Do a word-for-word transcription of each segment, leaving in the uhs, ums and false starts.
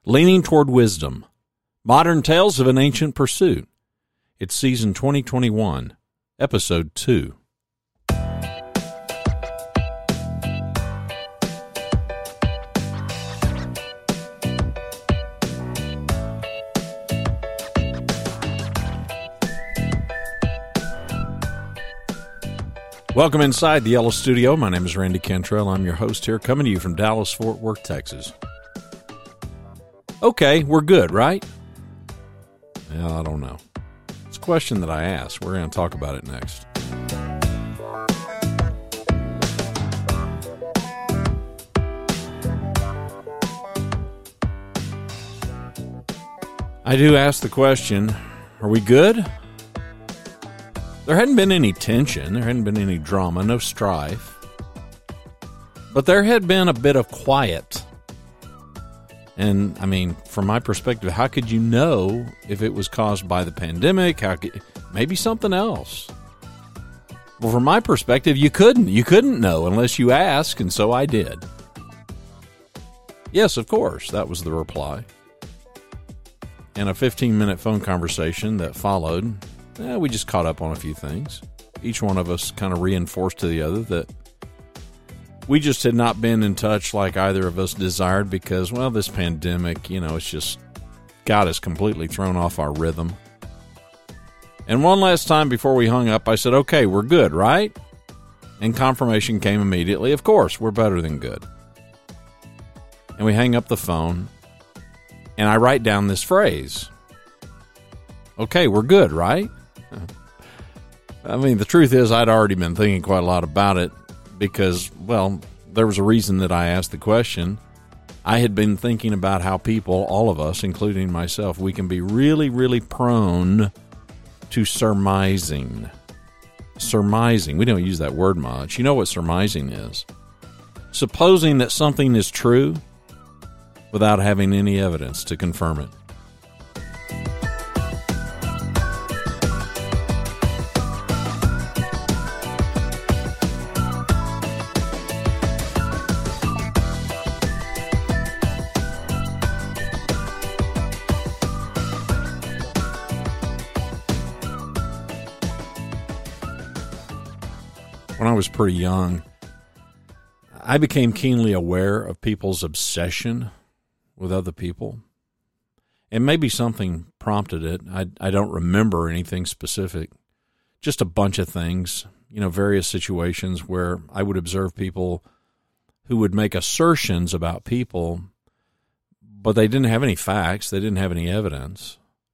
Leaning Toward Wisdom, Modern Tales of an Ancient Pursuit. It's season twenty twenty-one, episode two. Welcome inside the Yellow Studio. My name is Randy Cantrell. I'm your host here, coming to you from Dallas, Fort Worth, Texas. Okay, we're good, right? Well, I don't know. It's a question that I asked. We're going to talk about it next. I do ask the question, are we good? There hadn't been any tension, there hadn't been any drama, no strife. But there had been a bit of quiet. And, I mean, from my perspective, how could you know if it was caused by the pandemic? How could, maybe something else. Well, from my perspective, you couldn't. You couldn't know unless you asked, and so I did. Yes, of course, that was the reply. And a fifteen-minute phone conversation that followed. Eh, we just caught up on a few things. Each one of us kind of reinforced to the other that we just had not been in touch like either of us desired because, well, this pandemic, you know, it's just got us completely thrown off our rhythm. And one last time before we hung up, I said, okay, we're good, right? And confirmation came immediately. Of course, we're better than good. And we hang up the phone, and I write down this phrase. Okay, we're good, right? I mean, the truth is I'd already been thinking quite a lot about it because, well, there was a reason that I asked the question. I had been thinking about how people, all of us, including myself, we can be really, really prone to surmising. Surmising. We don't use that word much. You know what surmising is? Supposing that something is true without having any evidence to confirm it. When I was pretty young, I became keenly aware of people's obsession with other people. And maybe something prompted it. I, I don't remember anything specific. Just a bunch of things, you know, various situations where I would observe people who would make assertions about people, but they didn't have any facts. They didn't have any evidence.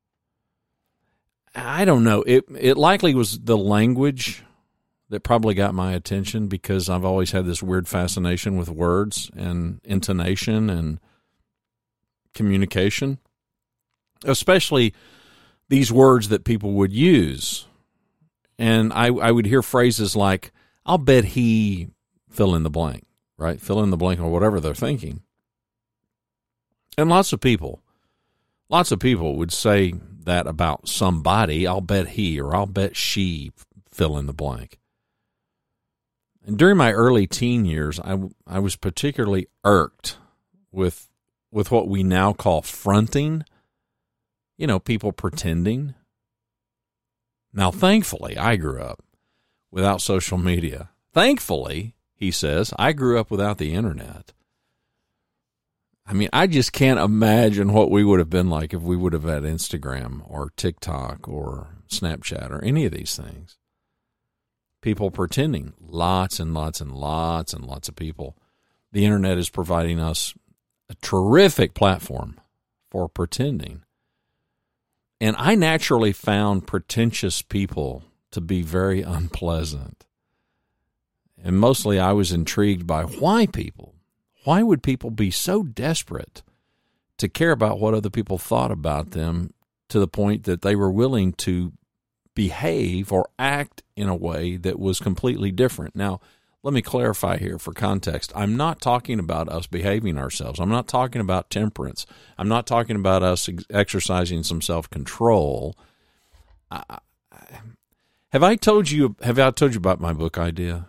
I don't know. It it likely was the language that probably got my attention because I've always had this weird fascination with words and intonation and communication, especially these words that people would use. And I, I would hear phrases like, I'll bet he fill in the blank, right? Fill in the blank or whatever they're thinking. And lots of people, lots of people would say that about somebody. I'll bet he or I'll bet she fill in the blank. And during my early teen years, I, I was particularly irked with with what we now call fronting, you know, people pretending. Now, thankfully, I grew up without social media. Thankfully, he says, I grew up without the internet. I mean, I just can't imagine what we would have been like if we would have had Instagram or TikTok or Snapchat or any of these things. People pretending, lots and lots and lots and lots of people. The internet is providing us a terrific platform for pretending. And I naturally found pretentious people to be very unpleasant. And mostly I was intrigued by why people, why would people be so desperate to care about what other people thought about them to the point that they were willing to behave or act in a way that was completely different. Now, let me clarify here for context. I'm not talking about us behaving ourselves. I'm not talking about temperance. I'm not talking about us ex- exercising some self-control. I, I, have I told you, have I told you about my book idea?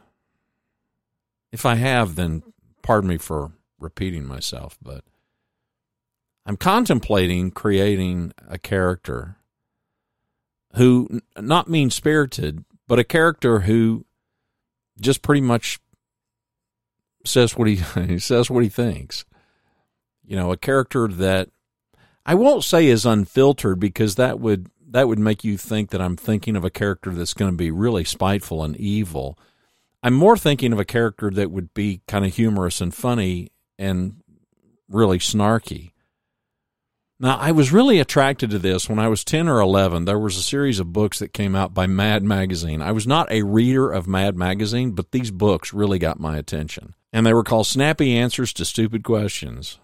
If I have, then pardon me for repeating myself, but I'm contemplating creating a character who, not mean-spirited, but a character who just pretty much says what he, he says what he thinks. You know, a character that I won't say is unfiltered, because that would that would make you think that I'm thinking of a character that's going to be really spiteful and evil. I'm more thinking of a character that would be kind of humorous and funny and really snarky. Now, I was really attracted to this when I was ten or eleven. There was a series of books that came out by Mad Magazine. I was not a reader of Mad Magazine, but these books really got my attention. And they were called Snappy Answers to Stupid Questions.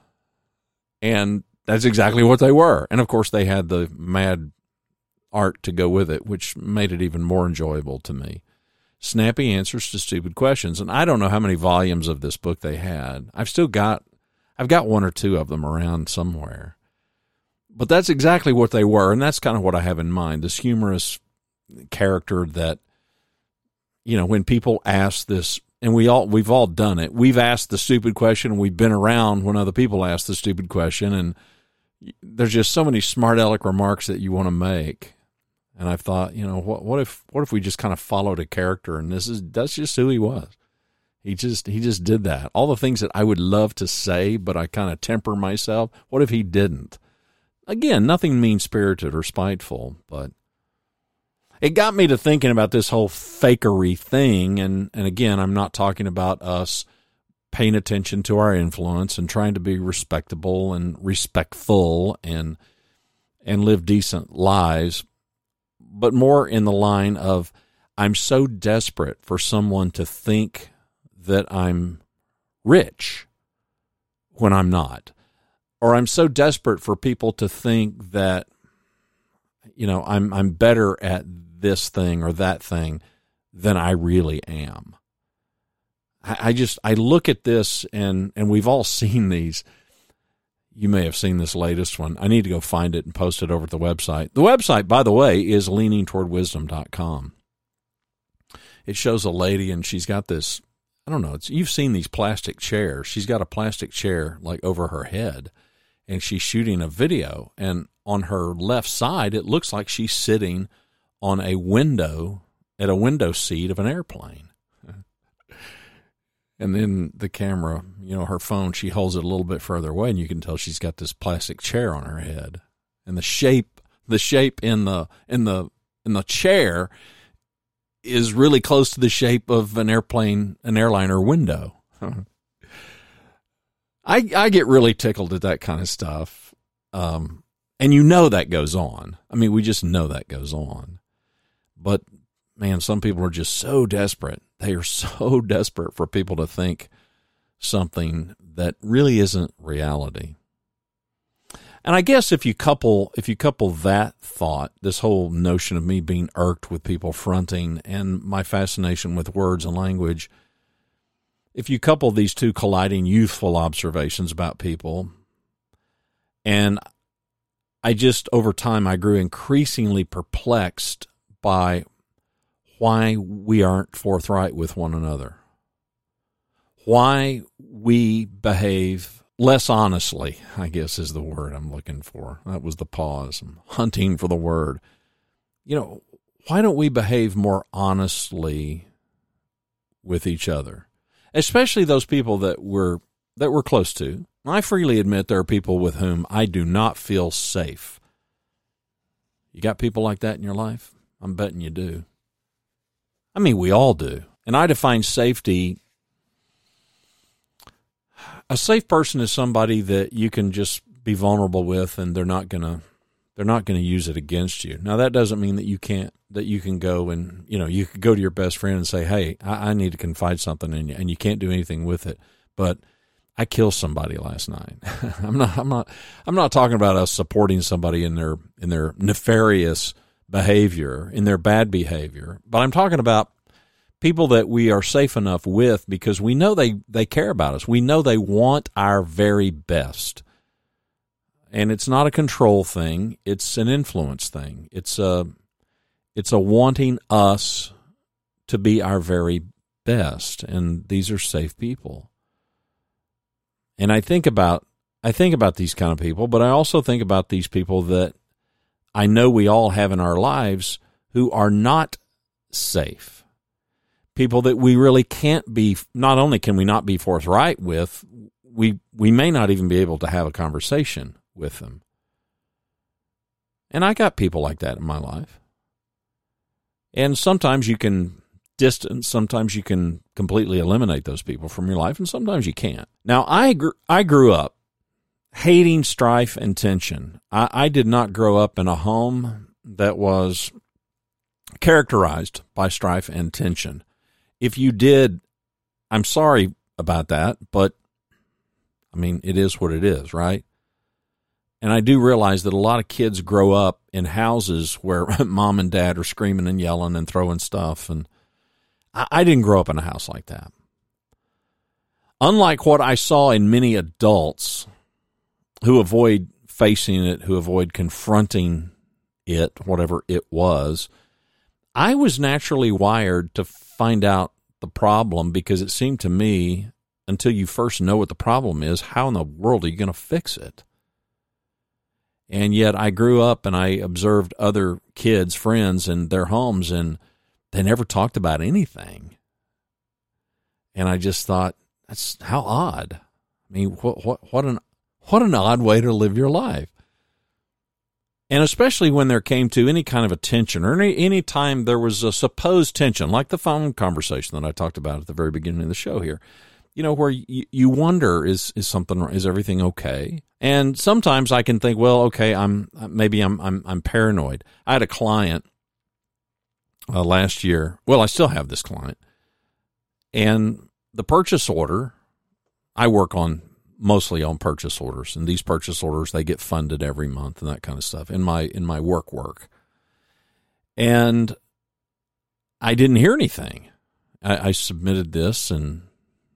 And that's exactly what they were. And, of course, they had the mad art to go with it, which made it even more enjoyable to me. Snappy Answers to Stupid Questions. And I don't know how many volumes of this book they had. I've still got, I've got one or two of them around somewhere. But that's exactly what they were, and that's kind of what I have in mind, this humorous character that, you know, when people ask this, and we all, we've all done it, we've asked the stupid question, and we've been around when other people ask the stupid question, and there's just so many smart aleck remarks that you want to make. And I thought, you know, what what if what if we just kind of followed a character, and this is that's just who he was. He just he just did that. All the things that I would love to say, but I kind of temper myself. What if he didn't? Again, nothing mean-spirited or spiteful, but it got me to thinking about this whole fakery thing. And, and again, I'm not talking about us paying attention to our influence and trying to be respectable and respectful and and live decent lives, but more in the line of I'm so desperate for someone to think that I'm rich when I'm not. Or I'm so desperate for people to think that, you know, I'm I'm better at this thing or that thing than I really am. I, I just, I look at this, and, and we've all seen these. You may have seen this latest one. I need to go find it and post it over at the website. The website, by the way, is leaning toward wisdom dot com. It shows a lady, and she's got this, I don't know, it's, you've seen these plastic chairs. She's got a plastic chair like over her head, and she's shooting a video, and on her left side, it looks like she's sitting on a window, at a window seat of an airplane. And then the camera, you know, her phone, she holds it a little bit further away, and you can tell she's got this plastic chair on her head. And the shape, the shape in the in the in the chair is really close to the shape of an airplane, an airliner window. I I get really tickled at that kind of stuff. Um, and you know that goes on. I mean, we just know that goes on. But, man, some people are just so desperate. They are so desperate for people to think something that really isn't reality. And I guess if you couple if you couple that thought, this whole notion of me being irked with people fronting and my fascination with words and language, if you couple these two colliding youthful observations about people, and I just, over time, I grew increasingly perplexed by why we aren't forthright with one another, why we behave less honestly, I guess is the word I'm looking for. That was the pause. I'm hunting for the word. You know, why don't we behave more honestly with each other? Especially those people that we're, that we're close to. I freely admit there are people with whom I do not feel safe. You got people like that in your life? I'm betting you do. I mean, we all do. And I define safety, a safe person is somebody that you can just be vulnerable with, and they're not gonna they're not gonna use it against you. Now, that doesn't mean that you can't that you can go and, you know, you could go to your best friend and say, hey, I, I need to confide something in you, and you can't do anything with it. But I killed somebody last night. I'm not I'm not I'm not talking about us supporting somebody in their in their nefarious behavior, in their bad behavior. But I'm talking about people that we are safe enough with because we know they, they care about us. We know they want our very best. And it's not a control thing. It's an influence thing. It's a, it's a wanting us to be our very best. And these are safe people. And I think about I think about these kind of people, but I also think about these people that I know we all have in our lives who are not safe. People that we really can't be, not only can we not be forthright with, we we may not even be able to have a conversation with them. And I got people like that in my life. And sometimes you can distance, sometimes you can completely eliminate those people from your life, and sometimes you can't. Now, I gr- I grew up hating strife and tension. I, I did not grow up in a home that was characterized by strife and tension. If you did, I'm sorry about that, but I mean, it is what it is, right? And I do realize that a lot of kids grow up in houses where mom and dad are screaming and yelling and throwing stuff. And I, I didn't grow up in a house like that. Unlike what I saw in many adults who avoid facing it, who avoid confronting it, whatever it was, I was naturally wired to find out the problem, because it seemed to me, until you first know what the problem is, how in the world are you going to fix it? And yet I grew up and I observed other kids, friends in their homes, and they never talked about anything. And I just thought, that's how odd. I mean, what what what an what an odd way to live your life. And especially when there came to any kind of a tension, or any, any time there was a supposed tension, like the phone conversation that I talked about at the very beginning of the show here, you know, where you, you wonder, is is something, is everything okay? And sometimes I can think, well, okay, I'm maybe I'm I'm I'm paranoid. I had a client uh, last year. Well, I still have this client, and the purchase order, I work on mostly on purchase orders, and these purchase orders, they get funded every month and that kind of stuff in my in my work work. And I didn't hear anything. I, I submitted this, and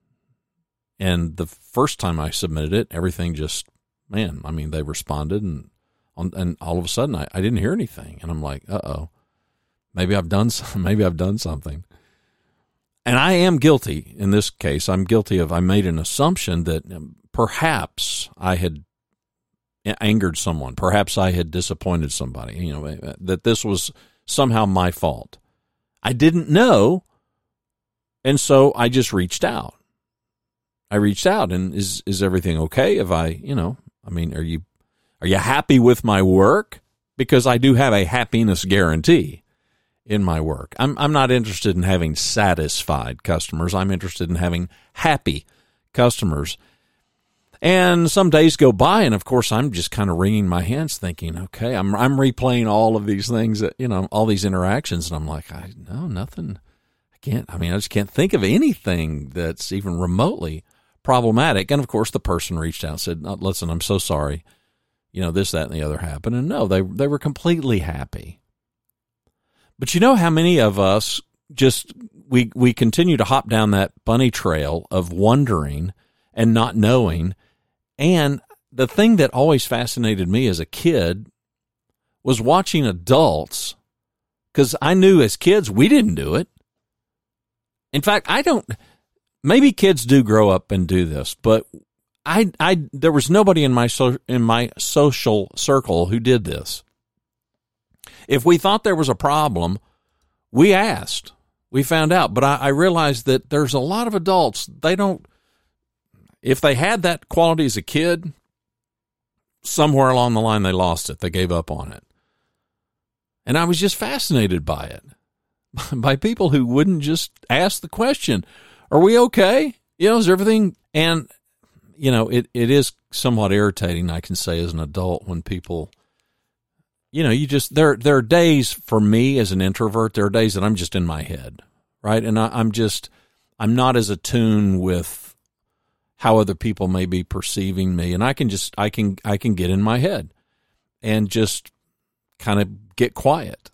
and the first time I submitted it, everything just, man, I mean, they responded, and and all of a sudden I, I didn't hear anything, and I'm like, uh oh, maybe I've done some, maybe I've done something. And I am guilty in this case. I'm guilty of, I made an assumption that perhaps I had angered someone. Perhaps I had disappointed somebody, you know, that this was somehow my fault. I didn't know. And so I just reached out. I reached out and is, is everything okay? If I, you know, I mean, are you, are you happy with my work? Because I do have a happiness guarantee in my work. I'm I'm not interested in having satisfied customers. I'm interested in having happy customers. And some days go by, and of course I'm just kind of wringing my hands thinking, okay, I'm I'm replaying all of these things that, you know, all these interactions, and I'm like, I no, nothing. I can't, I mean, I just can't think of anything that's even remotely problematic. And of course the person reached out and said, no, listen, I'm so sorry. You know, this, that, and the other happened. And no, they they were completely happy. But you know how many of us just, we, we continue to hop down that bunny trail of wondering and not knowing. And the thing that always fascinated me as a kid was watching adults, because I knew as kids we didn't do it. In fact, I don't, maybe kids do grow up and do this, but I, I, there was nobody in my so, in my social circle who did this. If we thought there was a problem, we asked, we found out. But I, I realized that there's a lot of adults, they don't, if they had that quality as a kid, somewhere along the line they lost it. They gave up on it. And I was just fascinated by it, by people who wouldn't just ask the question, are we okay? You know, is everything? And, you know, it, it is somewhat irritating, I can say, as an adult when people, you know, you just, there, there are days for me as an introvert, there are days that I'm just in my head, right? And I, I'm just, I'm not as attuned with how other people may be perceiving me. And I can just, I can, I can get in my head and just kind of get quiet.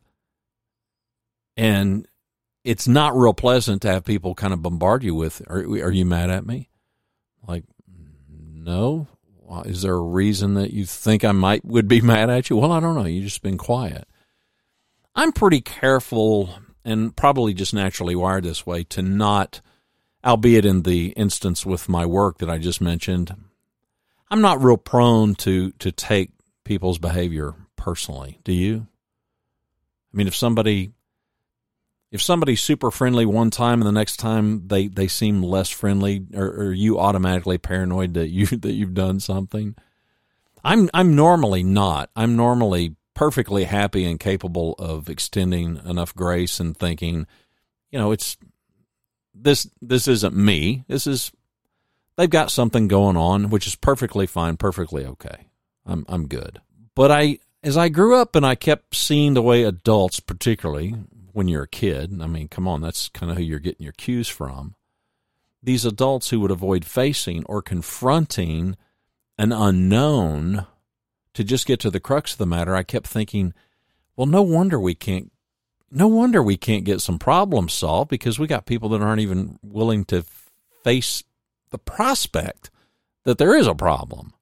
And it's not real pleasant to have people kind of bombard you with, are, are you mad at me? Like, no. Is there a reason that you think I might would be mad at you? Well, I don't know. You've just been quiet. I'm pretty careful, and probably just naturally wired this way, to not, albeit in the instance with my work that I just mentioned, I'm not real prone to to take people's behavior personally. Do you? I mean, if somebody if somebody's super friendly one time and the next time they, they seem less friendly, or, or you automatically paranoid that you that you've done something? I'm I'm normally not. I'm normally perfectly happy and capable of extending enough grace and thinking, you know, it's this this isn't me. This is they've got something going on, which is perfectly fine, perfectly okay. I'm I'm good. But I as I grew up and I kept seeing the way adults, particularly when you're a kid, I mean, come on, that's kind of who you're getting your cues from. These adults who would avoid facing or confronting an unknown to just get to the crux of the matter, I kept thinking, well, no wonder we can't no wonder we can't get some problems solved, because we got people that aren't even willing to face the prospect that there is a problem.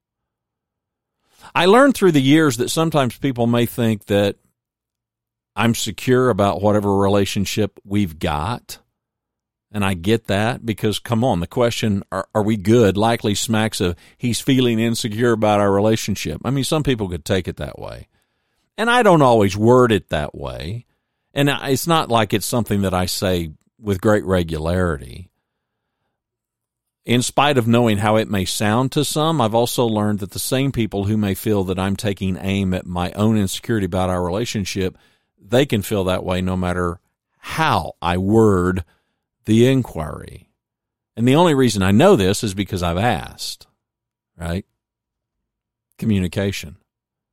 I learned through the years that sometimes people may think that I'm secure about whatever relationship we've got. And I get that, because, come on, the question, are, are we good, likely smacks of he's feeling insecure about our relationship. I mean, some people could take it that way. And I don't always word it that way. And it's not like it's something that I say with great regularity. In spite of knowing how it may sound to some, I've also learned that the same people who may feel that I'm taking aim at my own insecurity about our relationship, they can feel that way no matter how I word the inquiry. And the only reason I know this is because I've asked, right? Communication.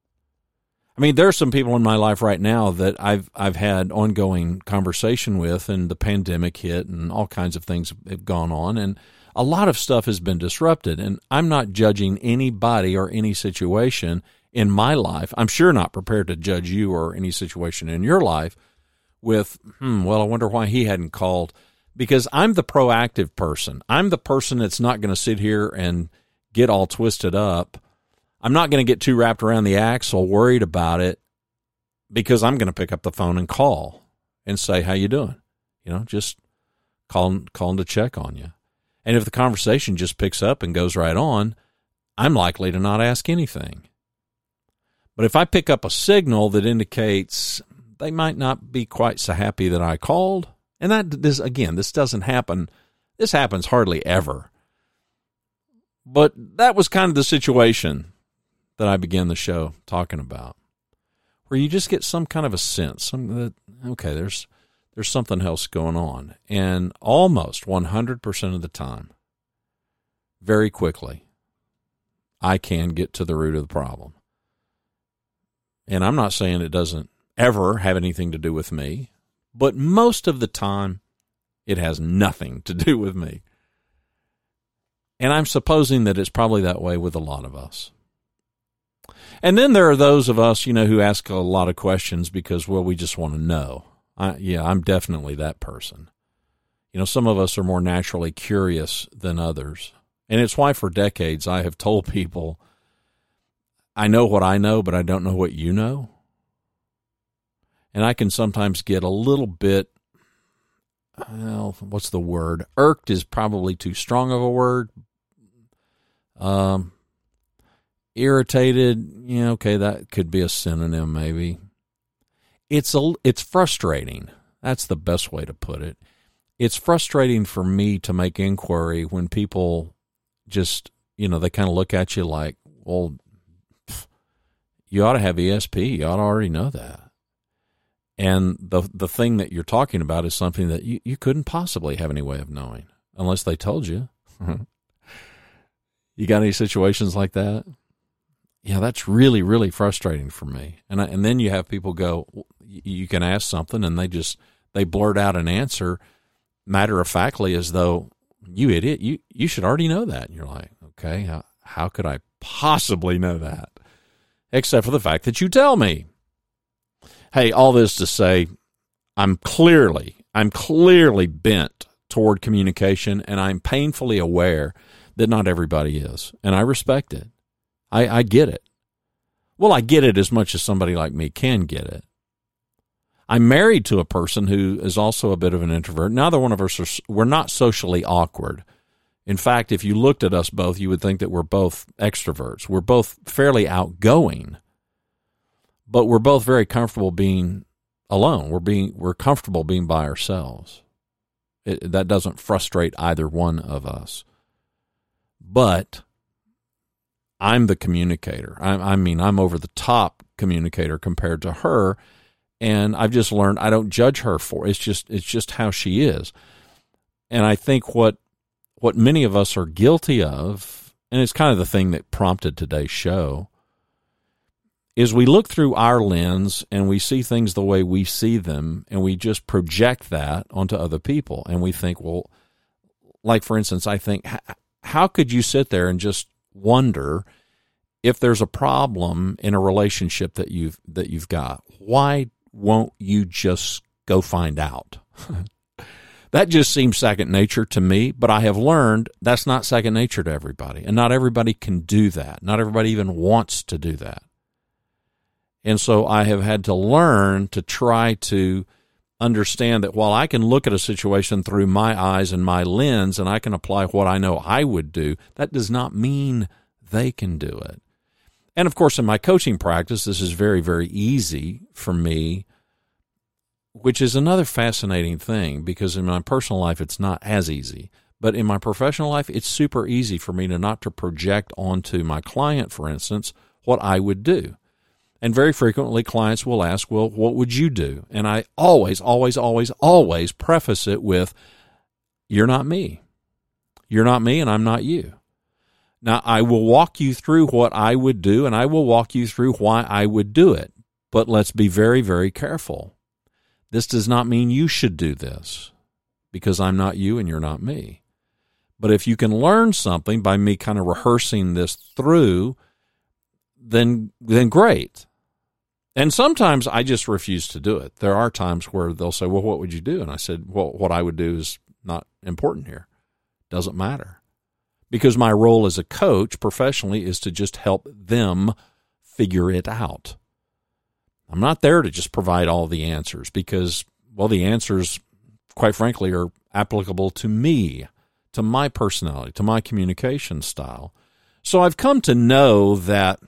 I mean, there are some people in my life right now that I've I've had ongoing conversation with, and the pandemic hit and all kinds of things have gone on, and a lot of stuff has been disrupted. And I'm not judging anybody or any situation in my life. I'm sure not prepared to judge you or any situation in your life with, hmm, well, I wonder why he hadn't called. Because I'm the proactive person. I'm the person that's not going to sit here and get all twisted up. I'm not going to get too wrapped around the axle, worried about it, because I'm going to pick up the phone and call and say, how you doing? You know, just calling, calling to check on you. And if the conversation just picks up and goes right on, I'm likely to not ask anything. But if I pick up a signal that indicates they might not be quite so happy that I called, and that this again, this doesn't happen. This happens hardly ever. But that was kind of the situation that I began the show talking about, where you just get some kind of a sense, some that okay, there's there's something else going on, and almost one hundred percent of the time, very quickly, I can get to the root of the problem. And I'm not saying it doesn't ever have anything to do with me. But most of the time, it has nothing to do with me. And I'm supposing that it's probably that way with a lot of us. And then there are those of us, you know, who ask a lot of questions because, well, we just want to know. I, yeah, I'm definitely that person. You know, some of us are more naturally curious than others. And it's why for decades I have told people, I know what I know, but I don't know what you know. And I can sometimes get a little bit, well, what's the word? Irked is probably too strong of a word. Um, irritated, yeah, okay, that could be a synonym maybe. It's a, it's frustrating. That's the best way to put it. It's frustrating for me to make inquiry when people just, you know, they kind of look at you like, well, pff, you ought to have E S P. You ought to already know that. And the the thing that you're talking about is something that you, you couldn't possibly have any way of knowing unless they told you. You got any situations like that? Yeah, that's really, really frustrating for me. And I, and then you have people go, you can ask something, and they just, they blurt out an answer matter-of-factly as though, you idiot, you, you should already know that. And you're like, okay, how, how could I possibly know that? Except for the fact that you tell me. Hey, all this to say, I'm clearly, I'm clearly bent toward communication, and I'm painfully aware that not everybody is, and I respect it. I, I get it. Well, I get it as much as somebody like me can get it. I'm married to a person who is also a bit of an introvert. Neither one of us are, we're not socially awkward In fact, if you looked at us both, you would think that we're both extroverts. We're both fairly outgoing, but we're both very comfortable being alone. We're being we're comfortable being by ourselves. It, that doesn't frustrate either one of us. But I'm the communicator. I, I mean, I'm over the top communicator compared to her, and I've just learned I don't judge her for it. It's just it's just how she is. And I think what what many of us are guilty of, and it's kind of the thing that prompted today's show, is we look through our lens and we see things the way we see them, and we just project that onto other people. And we think, well, like for instance, I think, how could you sit there and just wonder if there's a problem in a relationship that you've that you've got? Why won't you just go find out? That just seems second nature to me, but I have learned that's not second nature to everybody, and not everybody can do that. Not everybody even wants to do that. And so I have had to learn to try to understand that while I can look at a situation through my eyes and my lens, and I can apply what I know I would do, that does not mean they can do it. And of course, in my coaching practice, this is very, very easy for me, which is another fascinating thing, because in my personal life, it's not as easy. But in my professional life, it's super easy for me to not to project onto my client, for instance, what I would do. And very frequently, clients will ask, well, what would you do? And I always, always, always, always preface it with, you're not me. You're not me, and I'm not you. Now, I will walk you through what I would do, and I will walk you through why I would do it. But let's be very, very careful. This does not mean you should do this, because I'm not you and you're not me. But if you can learn something by me kind of rehearsing this through, then then great. And sometimes I just refuse to do it. There are times where they'll say, well, what would you do? And I said, well, what I would do is not important here. Doesn't matter. Because my role as a coach professionally is to just help them figure it out. I'm not there to just provide all the answers, because, well, the answers, quite frankly, are applicable to me, to my personality, to my communication style. So I've come to know that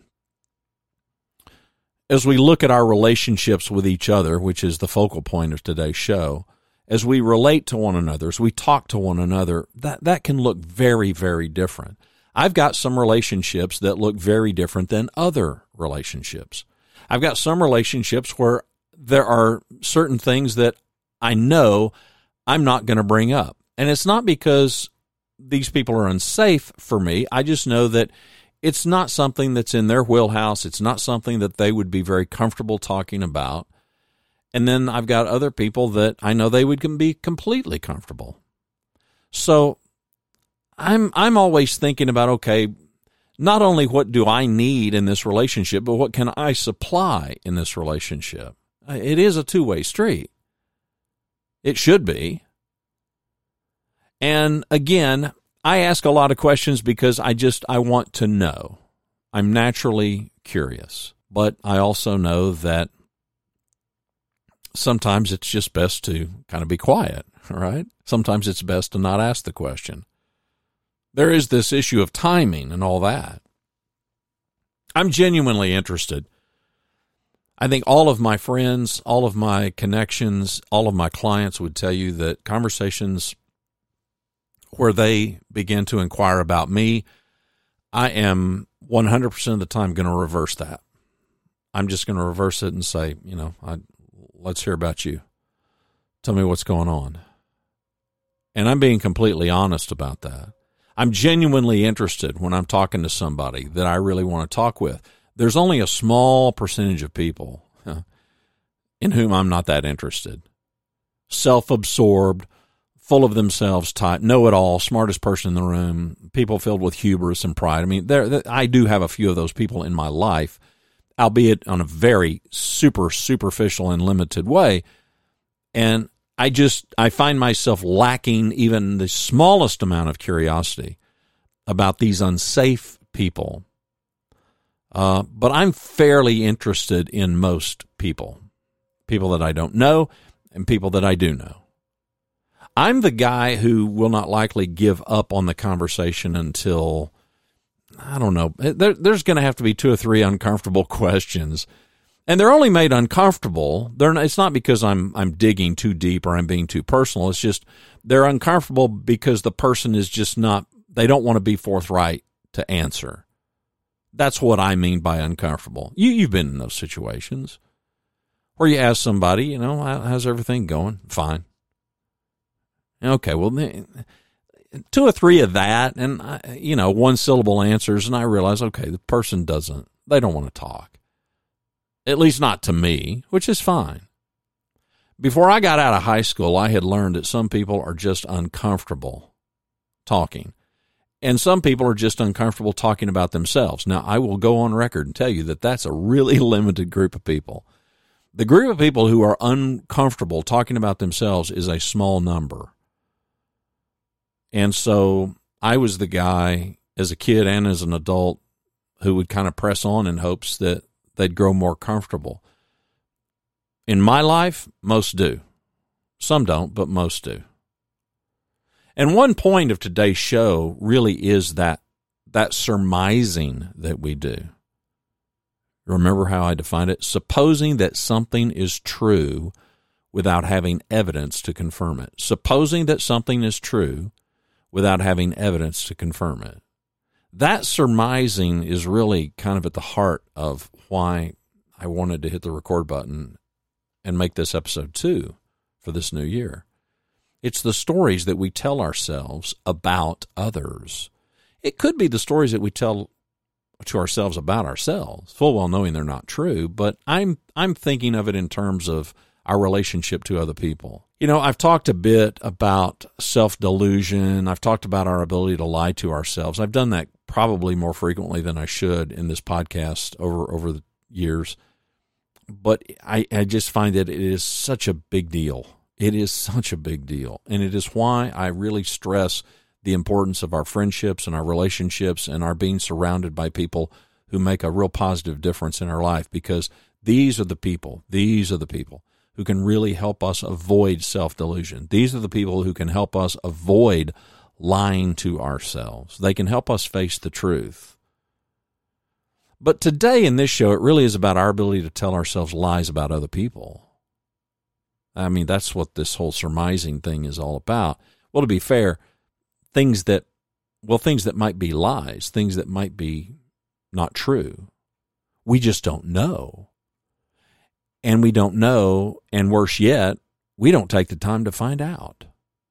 as we look at our relationships with each other, which is the focal point of today's show, as we relate to one another, as we talk to one another, that, that can look very, very different. I've got some relationships that look very different than other relationships. I've got some relationships where there are certain things that I know I'm not going to bring up. And it's not because these people are unsafe for me. I just know that it's not something that's in their wheelhouse. It's not something that they would be very comfortable talking about. And then I've got other people that I know they would be completely comfortable. So I'm I'm always thinking about, okay, not only what do I need in this relationship, but what can I supply in this relationship? It is a two-way street. It should be. And again, I ask a lot of questions because I just, I want to know. I'm naturally curious, but I also know that sometimes it's just best to kind of be quiet, right? Sometimes it's best to not ask the question. There is this issue of timing and all that. I'm genuinely interested. I think all of my friends, all of my connections, all of my clients would tell you that conversations where they begin to inquire about me, I am one hundred percent of the time going to reverse that. I'm just going to reverse it and say, you know, I, let's hear about you. Tell me what's going on. And I'm being completely honest about that. I'm genuinely interested when I'm talking to somebody that I really want to talk with. There's only a small percentage of people in whom I'm not that interested. Self-absorbed, full of themselves type, know-it-all, smartest person in the room, people filled with hubris and pride. I mean, there, I do have a few of those people in my life, albeit on a very super superficial and limited way. And I just, I find myself lacking even the smallest amount of curiosity about these unsafe people. Uh, but I'm fairly interested in most people, people that I don't know and people that I do know. I'm the guy who will not likely give up on the conversation until, I don't know, there, there's going to have to be two or three uncomfortable questions. And they're only made uncomfortable. They're not, it's not because I'm I'm digging too deep or I'm being too personal. It's just they're uncomfortable because the person is just not, they don't want to be forthright to answer. That's what I mean by uncomfortable. You, you've been in those situations where you ask somebody, you know, how's everything going? Fine. Okay, well, two or three of that and, you know, one syllable answers, and I realize, okay, the person doesn't, they don't want to talk. At least not to me, which is fine. Before I got out of high school, I had learned that some people are just uncomfortable talking. And some people are just uncomfortable talking about themselves. Now, I will go on record and tell you that that's a really limited group of people. The group of people who are uncomfortable talking about themselves is a small number. And so I was the guy as a kid and as an adult who would kind of press on in hopes that they'd grow more comfortable. In my life, most do. Some don't, but most do. And one point of today's show really is that that surmising that we do. Remember how I defined it? Supposing that something is true without having evidence to confirm it. Supposing that something is true without having evidence to confirm it. That surmising is really kind of at the heart of why I wanted to hit the record button and make this episode two for this new year. It's the stories that we tell ourselves about others. It could be the stories that we tell to ourselves about ourselves, full well knowing they're not true, but I'm I'm thinking of it in terms of our relationship to other people. You know, I've talked a bit about self-delusion. I've talked about our ability to lie to ourselves. I've done that probably more frequently than I should in this podcast over, over the years. But I, I just find that it is such a big deal. It is such a big deal. And it is why I really stress the importance of our friendships and our relationships and our being surrounded by people who make a real positive difference in our life, because these are the people, these are the people who can really help us avoid self-delusion. These are the people who can help us avoid lying to ourselves. They can help us face the truth. But today in this show, it really is about our ability to tell ourselves lies about other people. I mean, that's what this whole surmising thing is all about. Well, to be fair, things that, well, things that might be lies, things that might be not true. We just don't know. And we don't know, and worse yet, we don't take the time to find out.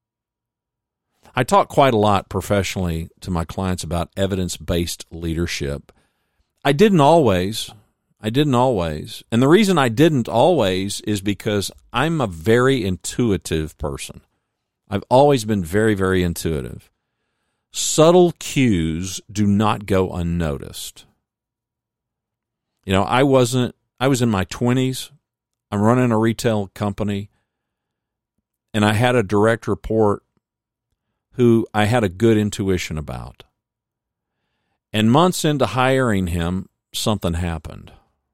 I talk quite a lot professionally to my clients about evidence-based leadership. I didn't always. I didn't always. And the reason I didn't always is because I'm a very intuitive person. I've always been very, very intuitive. Subtle cues do not go unnoticed. You know, I wasn't, I was in my twenties. I'm running a retail company, and I had a direct report who I had a good intuition about. And months into hiring him, something happened.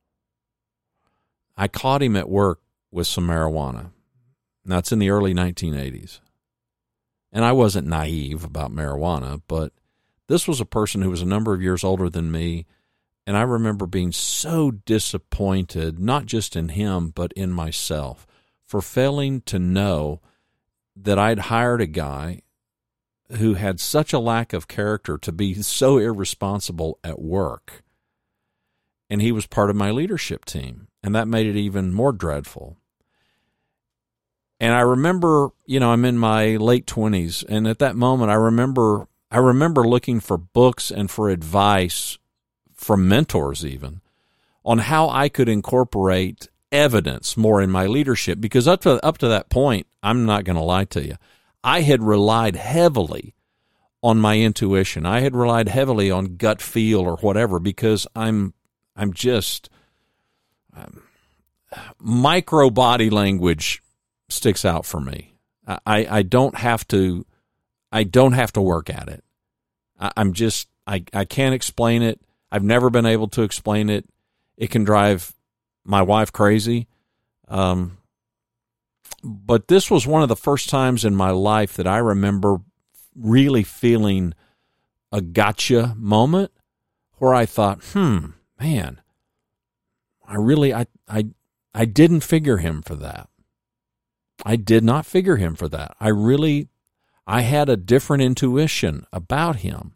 I caught him at work with some marijuana. Now, it's in the early nineteen eighties. And I wasn't naive about marijuana, but this was a person who was a number of years older than me. And I remember being so disappointed, not just in him, but in myself, for failing to know that I'd hired a guy who had such a lack of character to be so irresponsible at work. And he was part of my leadership team, and that made it even more dreadful. And I remember, you know, I'm in my late twenties, and at that moment I remember I remember looking for books and for advice from mentors even, on how I could incorporate evidence more in my leadership. Because up to up to that point, I'm not going to lie to you, I had relied heavily on my intuition. I had relied heavily on gut feel or whatever, because I'm I'm just um, micro body language sticks out for me. I, I don't have to I don't have to work at it. I, I'm just I, I can't explain it. I've never been able to explain it. It can drive my wife crazy. Um, but this was one of the first times in my life that I remember really feeling a gotcha moment where I thought, hmm, man, I really, I, I, I didn't figure him for that. I did not figure him for that. I really, I had a different intuition about him.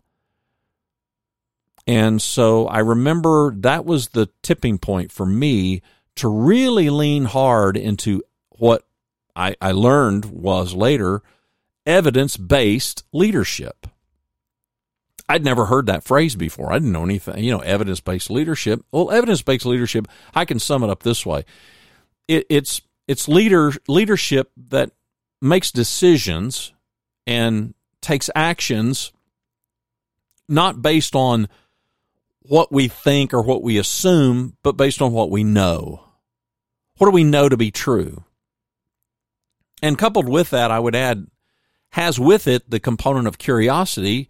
And so I remember that was the tipping point for me to really lean hard into what I, I learned was later evidence-based leadership. I'd never heard that phrase before. I didn't know anything, you know, evidence-based leadership. Well, evidence-based leadership, I can sum it up this way. It, it's it's leader leadership that makes decisions and takes actions not based on what we think or what we assume, but based on what we know. What do we know to be true? And coupled with that, I would add, has with it the component of curiosity.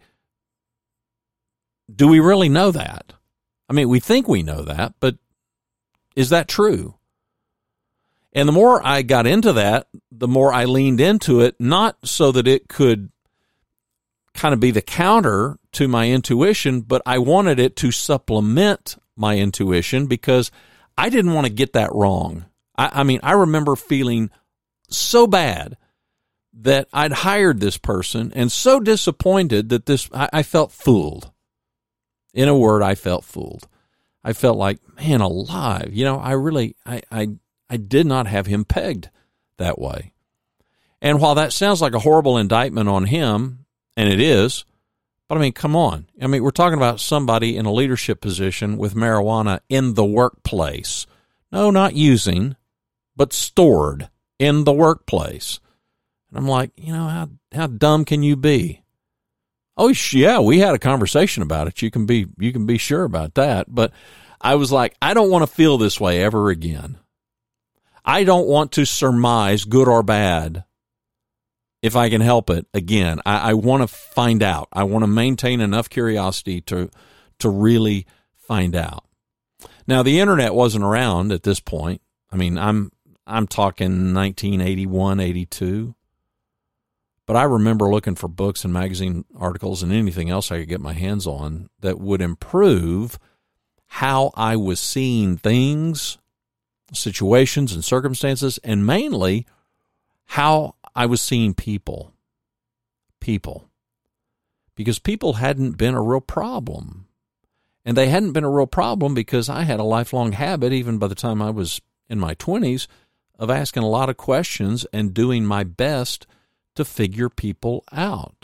Do we really know that? I mean, we think we know that, but is that true? And the more I got into that, the more I leaned into it, not so that it could kind of be the counter to my intuition, but I wanted it to supplement my intuition because I didn't want to get that wrong. I, I mean, I remember feeling so bad that I'd hired this person and so disappointed that this, I, I felt fooled. In a word, I felt fooled. I felt like, man alive, you know, I really, I, I, I did not have him pegged that way. And while that sounds like a horrible indictment on him, and it is, but I mean, come on. I mean, we're talking about somebody in a leadership position with marijuana in the workplace. No, not using, but stored in the workplace. And I'm like, you know, how how dumb can you be? Oh, yeah, we had a conversation about it. You can be you can be sure about that. But I was like, I don't want to feel this way ever again. I don't want to surmise, good or bad, if I can help it, again. I, I want to find out. I want to maintain enough curiosity to to really find out. Now, the internet wasn't around at this point. I mean, I'm I'm talking nineteen eighty-one, eighty-two. But I remember looking for books and magazine articles and anything else I could get my hands on that would improve how I was seeing things, situations and circumstances, and mainly how I was seeing people. People. Because people hadn't been a real problem. And they hadn't been a real problem because I had a lifelong habit, even by the time I was in my twenties, of asking a lot of questions and doing my best to figure people out.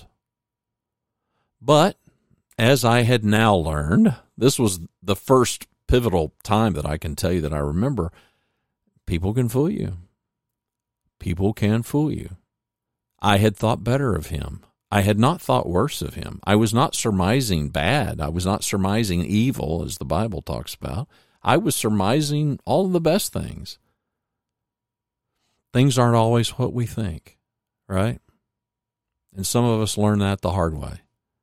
But as I had now learned, this was the first pivotal time that I can tell you that I remember, people can fool you. People can fool you. I had thought better of him. I had not thought worse of him. I was not surmising bad. I was not surmising evil, as the Bible talks about. I was surmising all of the best things. Things aren't always what we think. Right? And some of us learn that the hard way.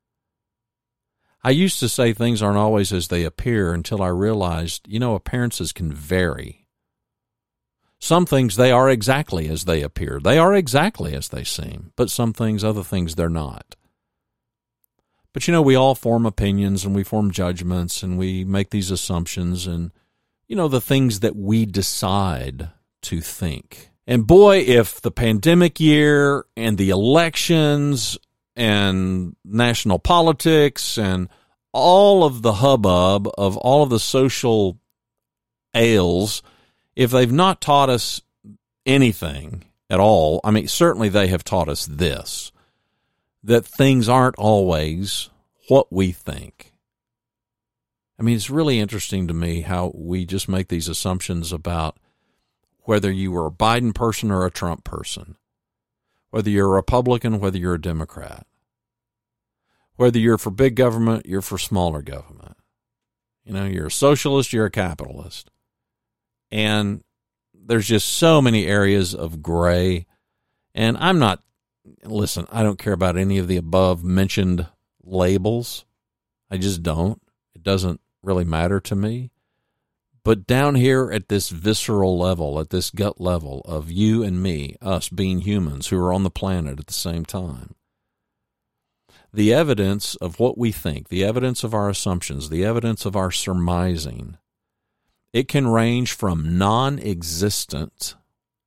I used to say things aren't always as they appear until I realized, you know, appearances can vary. Some things, they are exactly as they appear. They are exactly as they seem. But some things, other things, they're not. But, you know, we all form opinions and we form judgments and we make these assumptions and, you know, the things that we decide to think. And boy, if the pandemic year and the elections and national politics and all of the hubbub of all of the social ails, if they've not taught us anything at all, I mean, certainly they have taught us this, that things aren't always what we think. I mean, it's really interesting to me how we just make these assumptions about whether you were a Biden person or a Trump person, whether you're a Republican, whether you're a Democrat, whether you're for big government, you're for smaller government. You know, you're a socialist, you're a capitalist. And there's just so many areas of gray. And I'm not, listen, I don't care about any of the above mentioned labels. I just don't. It doesn't really matter to me. But down here at this visceral level, at this gut level of you and me, us being humans who are on the planet at the same time, the evidence of what we think, the evidence of our assumptions, the evidence of our surmising, it can range from non-existent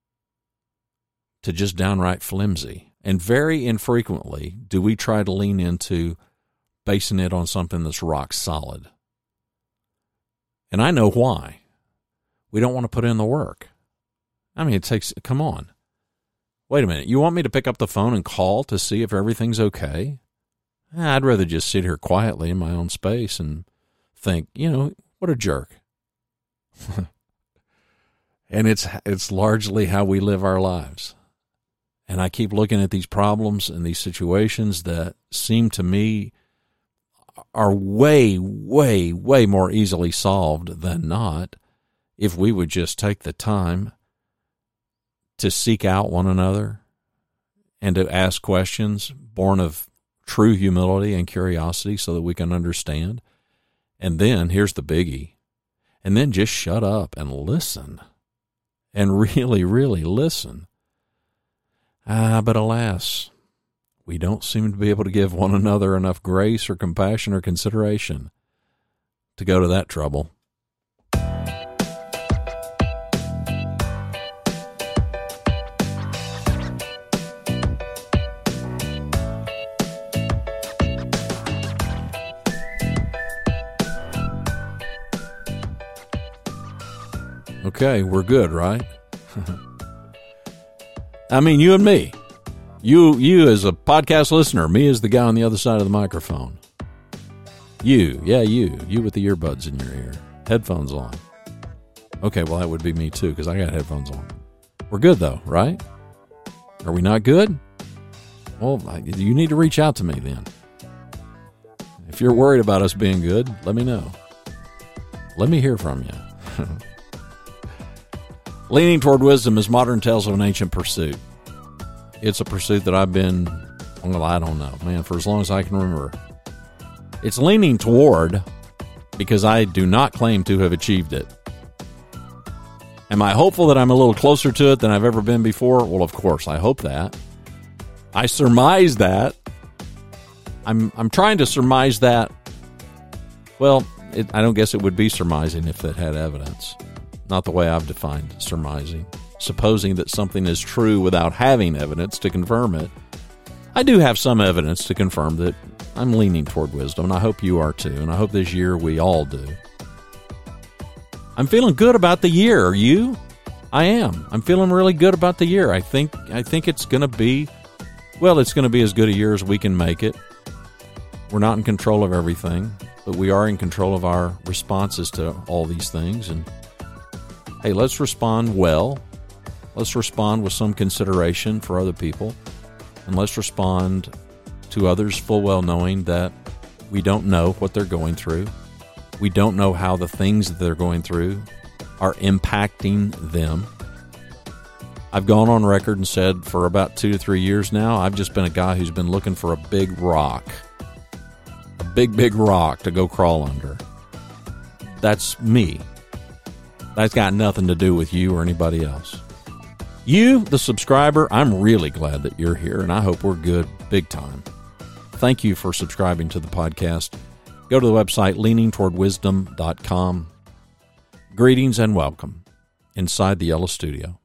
to just downright flimsy. And very infrequently do we try to lean into basing it on something that's rock solid. And I know why. We don't want to put in the work. I mean, it takes, come on. Wait a minute. You want me to pick up the phone and call to see if everything's okay? I'd rather just sit here quietly in my own space and think, you know, what a jerk. And it's it's largely how we live our lives. And I keep looking at these problems and these situations that seem to me are way, way, way more easily solved than not if we would just take the time to seek out one another and to ask questions born of true humility and curiosity so that we can understand. And then, here's the biggie, and then just shut up and listen, and really, really listen. Ah, but alas, we don't seem to be able to give one another enough grace or compassion or consideration to go to that trouble. Okay, we're good, right? I mean, you and me. You you as a podcast listener, me as the guy on the other side of the microphone. You, yeah, you. You with the earbuds in your ear. Headphones on. Okay, well, that would be me too, because I got headphones on. We're good, though, right? Are we not good? Well, you need to reach out to me then. If you're worried about us being good, let me know. Let me hear from you. Leaning Toward Wisdom is modern tales of an ancient pursuit. It's a pursuit that I've been, well, I don't know, man, for as long as I can remember. It's leaning toward because I do not claim to have achieved it. Am I hopeful that I'm a little closer to it than I've ever been before? Well, of course, I hope that. I surmise that. I'm I'm trying to surmise that. Well, it, I don't guess it would be surmising if it had evidence. Not the way I've defined surmising. Supposing that something is true without having evidence to confirm it. I do have some evidence to confirm that I'm leaning toward wisdom, and I hope you are too, and I hope this year we all do. I'm feeling good about the year. Are you? I am. I'm feeling really good about the year. I think I think it's going to be, well, it's going to be as good a year as we can make it. We're not in control of everything, but we are in control of our responses to all these things, and hey, let's respond well. Let's respond with some consideration for other people. And let's respond to others full well knowing that we don't know what they're going through. We don't know how the things that they're going through are impacting them. I've gone on record and said for about two to three years now, I've just been a guy who's been looking for a big rock. A big, big rock to go crawl under. That's me. That's got nothing to do with you or anybody else. You, the subscriber, I'm really glad that you're here, and I hope we're good big time. Thank you for subscribing to the podcast. Go to the website, leaning toward wisdom dot com. Greetings and welcome inside the Yellow Studio.